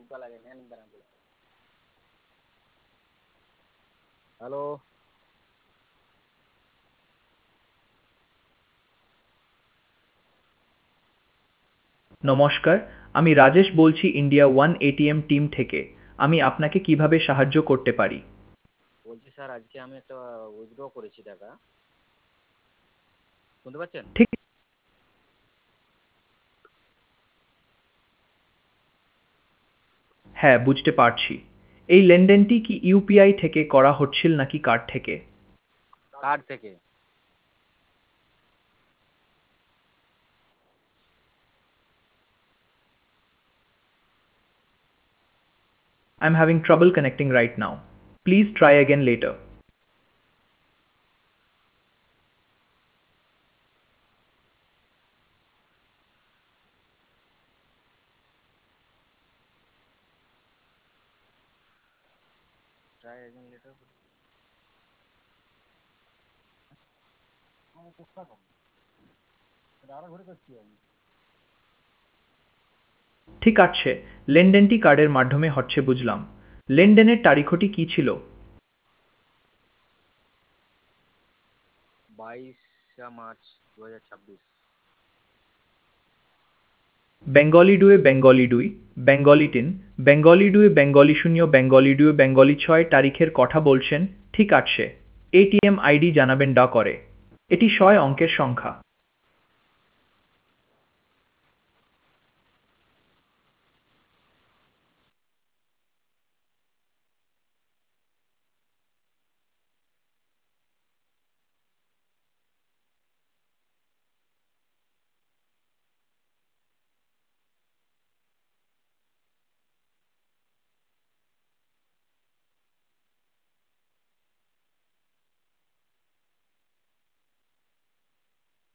Hello. নমস্কার, আমি রাজেশ বলছি ইন্ডিয়া ওয়ান এটিএম টিম থেকে। আমি আপনাকে কিভাবে সাহায্য করতে পারি? বলছি স্যার, আজকে আমি একটা উইথড্র করেছি টাকা। শুনতে পাচ্ছেন? ঠিক। হ্যাঁ, বুঝতে পারছি। এই লেনদেনটি কি ইউপিআই থেকে করা হচ্ছিল নাকি কার্ড থেকে? কার্ড থেকে। I'm having trouble connecting right now. Please try again later. Try again later. আমি চেষ্টা করব। আরো ঘুরে করছি আমি। ঠিক আছে, লেনদেনটি কার্ডের মাধ্যমে হচ্ছে বুঝলাম। লেনদেনের তারিখটি কি ছিল? 22 মার্চ 2026। বেঙ্গলি দুয়ে বেঙ্গলি দুই, বেঙ্গলি তিন, বেঙ্গলি দুয়ে বেঙ্গলি শূন্য, বেঙ্গলি দুয়ে বেঙ্গলি ছয় তারিখের কথা বলছেন। ঠিক আছে, এটিএম আইডি জানাবেন করে। এটি 6 অঙ্কের সংখ্যা।